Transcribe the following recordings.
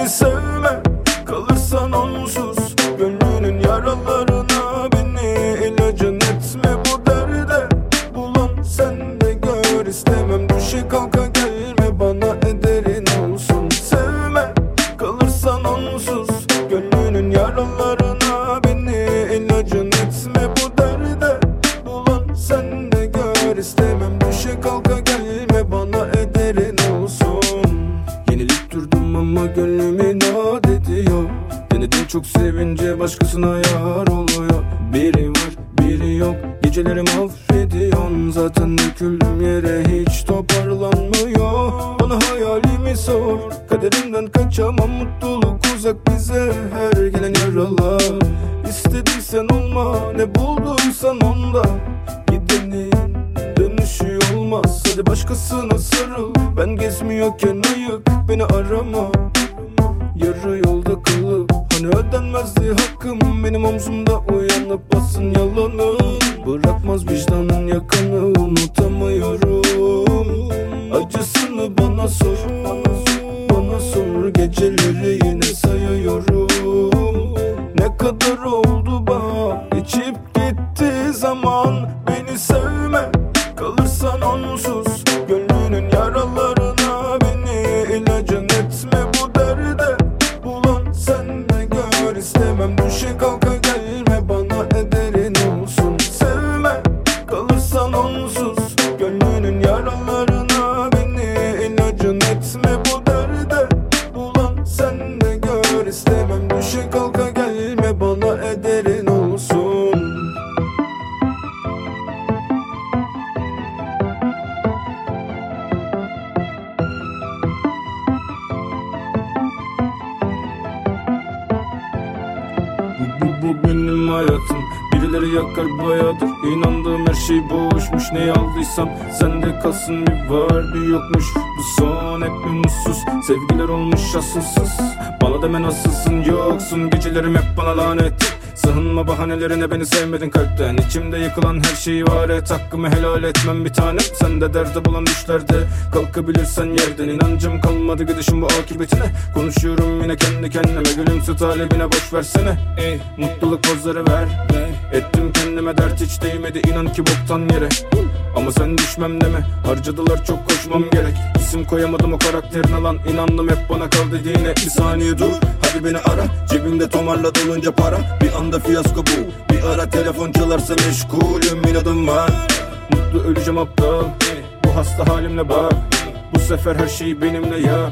Beni sevme, kalırsan onsuz. Gönlünün yaralarına beni ilacın etme bu derde. Bulan sen de gör, istemem düşe kalka gelme bana ederin olsun. Sevme, kalırsan onsuz. Gönlünün yaralarına beni ilacın etme bu derde. Bulan sen de gör, istemem düşe kalka gelme bana ederin olsun. Yenilip durdum ama gönlüm inat ediyor. Denedim çok sevince başkasına yar oluyor. Biri var biri yok, gecelerimi affediyorsun. Zaten döküldüm yere hiç toparlanmıyor. Bana hayalimi sor, kaderimden kaçamam, mutluluk uzak bize her gelen yaralar. İstediysen olma, ne bulduysan onda. Gidenin dönüşü olmaz, hadi başkasına sarıl. Ben gezmiyorken ayık, beni arama. Yarı yolda kalıp hani ödenmezdi hakkım. Benim omzumda uyanıp basın yalanı. Bırakmaz vicdanın yakanı, unutamıyorum. Acısını bana sor, bana sor. Geceleri yine sayıyorum. Ne kadar oldu bak, geçip gitti zaman. Beni sevme, kalırsan onsuz. Gönlünün yaralarına beni ilacın etme bu derde. Bulan sen de gör, istemem düşe kalka gelme bana ederin olsun. Sevme, kalırsan onsuz. Gönlünün yaralarına beni ilacın etme bu derde. Bulan sen de gör, istemem düşe kalka gelme bana ederin olsun. Bu benim hayatım, birileri yakar bayağıdır. İnandığım her şey boşmuş, neyi aldıysam sende kalsın. Bir var bir yokmuş, bu son hep bir mutsuz. Sevgiler olmuş asılsız, bana demen asılsın yoksun. Gecelerim hep bana lanet, sığınma bahanelerine, beni sevmedin kalpten. İçimde yıkılan her şeyi var et, hakkımı helal etmem bir tanem. Sen de derde bulan düşlerde kalkabilirsen yerden. İnancım kalmadı gidişim bu akıbetine. Konuşuyorum yine kendi kendime, gülümse talebine boş versene. Mutluluk pozları ver, ettim kendime dert, hiç değmedi inan ki boktan yere. Ama sen düşmem deme, harcadılar çok koşmam gerek. İsim koyamadım o karakterine lan, inandım hep bana kal dediğine. Bir saniye dur, hadi beni ara. Cebimde tomarla dolunca para, bir anda fiyasko bu. Bir ara telefon çalarsa meşgulüm, inadım var. Mutlu öleceğim aptal, bu hasta halimle bak. Bu sefer her şeyi benimle yap.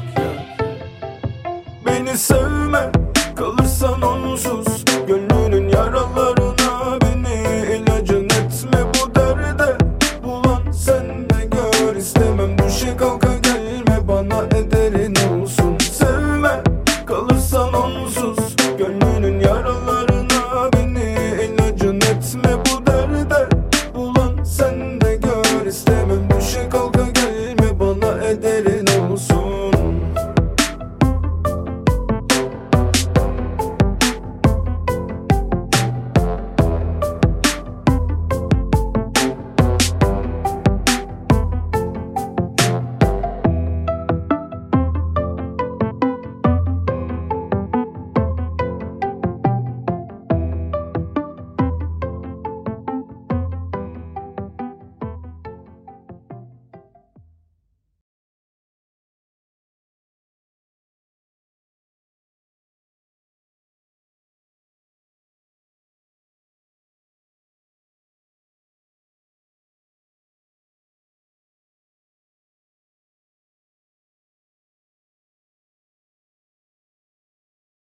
Beni sevme, kalırsan onsuz. Gönlünün yaralarına beni ilacın etme bu derde. Bulan sen de gör, istemem düşe kalka gelme bana ederin olsun. Sevme, kalırsan onsuz. Gönlünün yaralarına